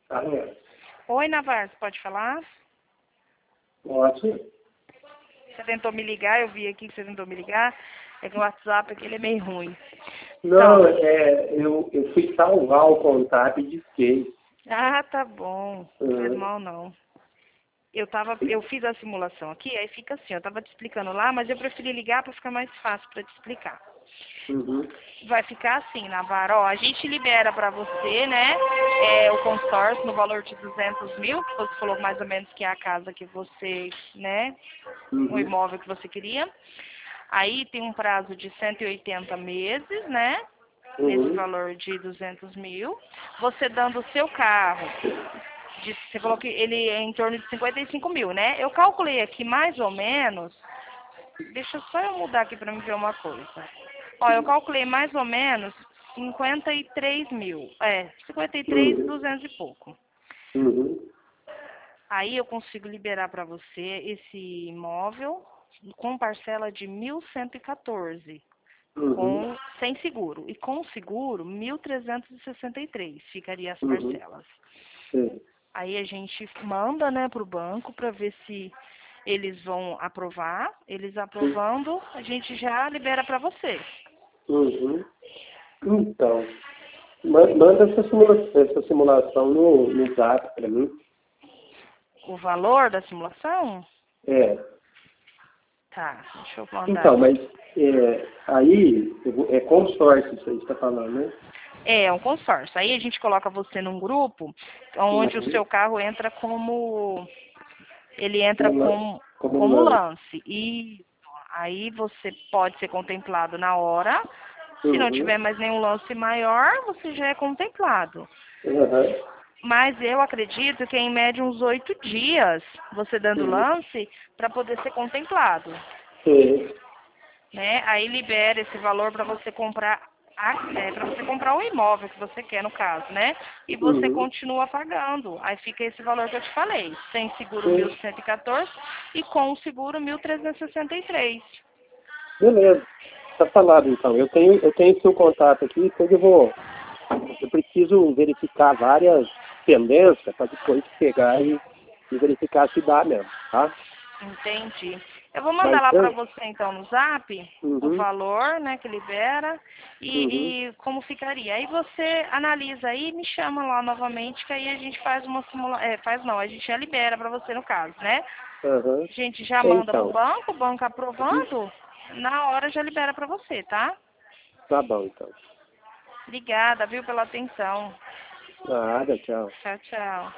Alô? Oi, Navarro, pode falar? Pode? Você tentou me ligar, eu vi aqui que você tentou me ligar. É que o WhatsApp aqui ele é meio ruim. Não, Então, eu fui salvar o contato e disquei. tá bom. Não faz mal não. Eu fiz a simulação aqui, aí fica assim, eu tava te explicando lá, mas eu preferi ligar para ficar mais fácil para te explicar. Uhum. Vai ficar assim, Navarro, ó, a gente libera para você, né, o consórcio no valor de 200 mil, que você falou mais ou menos que é a casa que você, né, o Uhum. imóvel que você queria. Aí tem um prazo de 180 meses, né, nesse Uhum. valor de 200 mil. Você dando o seu carro, você falou que ele é em torno de 55 mil, né? Eu calculei aqui mais ou menos, deixa só eu mudar aqui para me ver uma coisa. Ó, eu calculei mais ou menos 53 mil. 53 e Uhum. 200 e pouco. Uhum. Aí eu consigo liberar para você esse imóvel com parcela de 1.114, Uhum. sem seguro. E com seguro, 1.363 ficaria as Uhum. parcelas. Sim. Aí a gente manda, né, para o banco para ver se eles vão aprovar. Eles aprovando, a gente já libera para você. Uhum. Então, manda essa simulação no zap para mim. O valor da simulação? É. Tá, deixa eu mandar Então, aqui. mas aí é consórcio isso aí que você está falando, né? É um consórcio. Aí a gente coloca você num grupo onde o Uhum. seu carro entra como... Ele entra Como como lance. lance. E aí você pode ser contemplado na hora. Se não Uhum. tiver mais nenhum lance maior, você já é contemplado. Uhum. Mas eu acredito que é em média uns 8 dias você dando Sim. lance para poder ser contemplado. Sim. Né? Aí libera esse valor para você comprar para você comprar o imóvel que você quer no caso, né? E você Uhum. continua pagando. Aí fica esse valor que eu te falei, sem seguro Sim. 1.114 e com o seguro 1.363. Beleza. Tá falado então. Eu tenho seu contato aqui, depois eu preciso verificar várias tendências para depois pegar e verificar se dá mesmo, tá? Entendi. Eu vou mandar Mas lá para você então no Zap o uhum, valor, né, que libera uhum, e como ficaria. Aí você analisa aí e me chama lá novamente que aí a gente faz uma simulação. Faz não, a gente já libera para você no caso, né? uhum. A gente já manda pro Então, banco, o banco uhum, aprovando, na hora já libera para você, tá? tá bom então. Obrigada, viu, pela atenção. Nada, tchau. Tchau, tchau.